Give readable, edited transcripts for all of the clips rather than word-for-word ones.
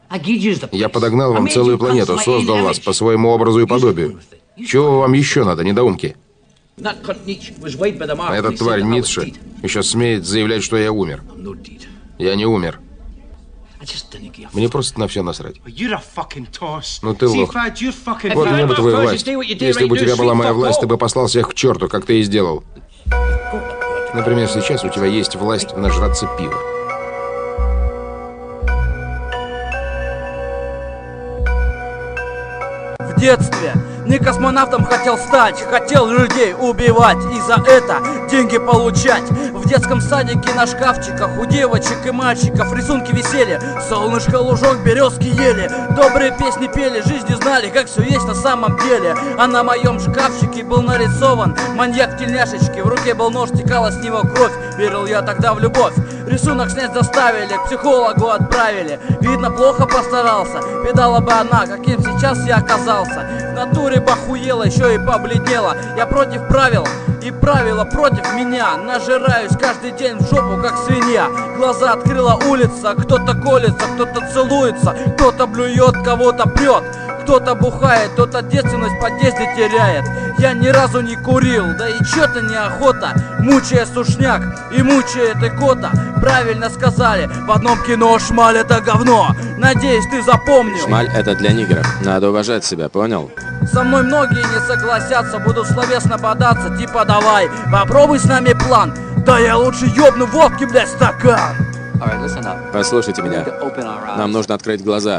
Я подогнал вам целую планету, создал вас по своему образу и подобию. Чего вам еще надо, недоумки? А эта тварь Ницше еще смеет заявлять, что я умер. Я не умер. Мне просто на все насрать. Ну ты лох. Вот мне бы твою власть. Если бы у тебя была моя власть, ты бы послал всех к черту, как ты и сделал. Например, сейчас у тебя есть власть нажраться пива. В детстве не космонавтом хотел стать, хотел людей убивать и за это деньги получать. В детском садике на шкафчиках у девочек и мальчиков рисунки висели, солнышко, лужок, березки ели, добрые песни пели, жизни знали, как все есть на самом деле. А на моем шкафчике был нарисован маньяк в тельняшечке, в руке был нож, текала с него кровь, верил я тогда в любовь. Рисунок снять заставили, к психологу отправили, видно, плохо постарался, видала бы она, каким сейчас я оказался. В натуре бахуела, еще и побледнела. Я против правил, и правила против меня. Нажираюсь каждый день в жопу, как свинья. Глаза открыла улица, кто-то колется, кто-то целуется, кто-то блюет, кого-то прет, кто-то бухает, кто-то девственность в подъезде теряет. Я ни разу не курил, да и чё-то неохота, мучая сушняк и мучает икота. Правильно сказали, в одном кино шмаль это говно. Надеюсь, ты запомнил. Шмаль это для нигеров, надо уважать себя, понял? Со мной многие не согласятся, будут словесно бодаться, типа давай, попробуй с нами план. Да я лучше ёбну водки, блядь, стакан. Послушайте меня, нам нужно открыть глаза.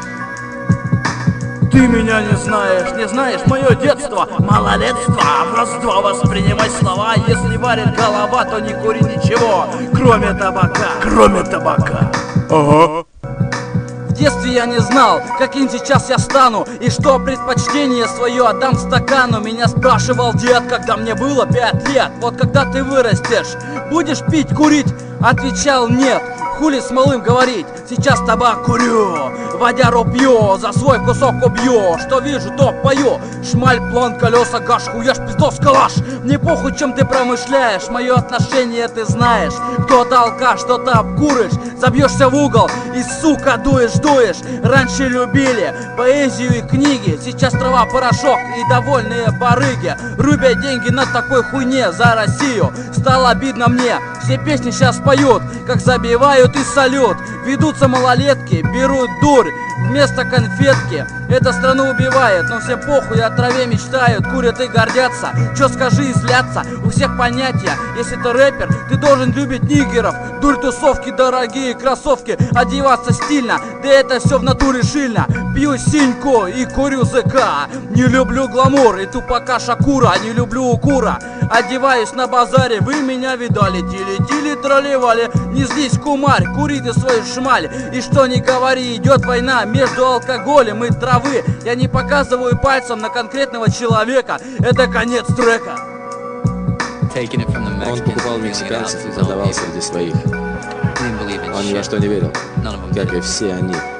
Ты меня не знаешь мое детство, малолетство, просто воспринимай слова. Если варит голова, то не кури ничего, кроме табака. Ага. В детстве я не знал, каким сейчас я стану, и что предпочтение свое отдам стакану. Меня спрашивал дед, когда мне было 5 лет, вот когда ты вырастешь, будешь пить, курить? Отвечал нет. Хули с малым говорить, сейчас табак курю, водяру пью, за свой кусок убью, что вижу, то пою. Шмаль, план, колеса, гаш, хуяш, пиздос, калаш. Мне похуй, чем ты промышляешь, мое отношение ты знаешь. Кто-то алкаш, кто-то обкурыш, забьешься в угол и, сука, дуешь. Раньше любили поэзию и книги, сейчас трава, порошок и довольные барыги рубят деньги на такой хуйне за Россию. Стало обидно мне, все песни сейчас поют, как забивают и салют. Ведутся малолетки, берут дурь вместо конфетки. Эта страну убивает, но всем похуй, о траве мечтают, курят и гордятся. Чё скажи и злятся, у всех понятия. Если ты рэпер, ты должен любить нигеров, дурь, тусовки, дорогие кроссовки, одеваться стильно, да это все в натуре шильно. Пью синьку и курю ЗК, не люблю гламур и тупака Шакура, не люблю укура. Одеваюсь на базаре, вы меня видали, тили-тили тролливали. Не злись, кумарь, кури ты свою шмаль. И что ни говори, идет война между алкоголем и травы. Я не показываю пальцем на конкретного человека, это конец трека. Он покупал мексиканцев и продавал среди своих. Он ни во что не верил, как и все они.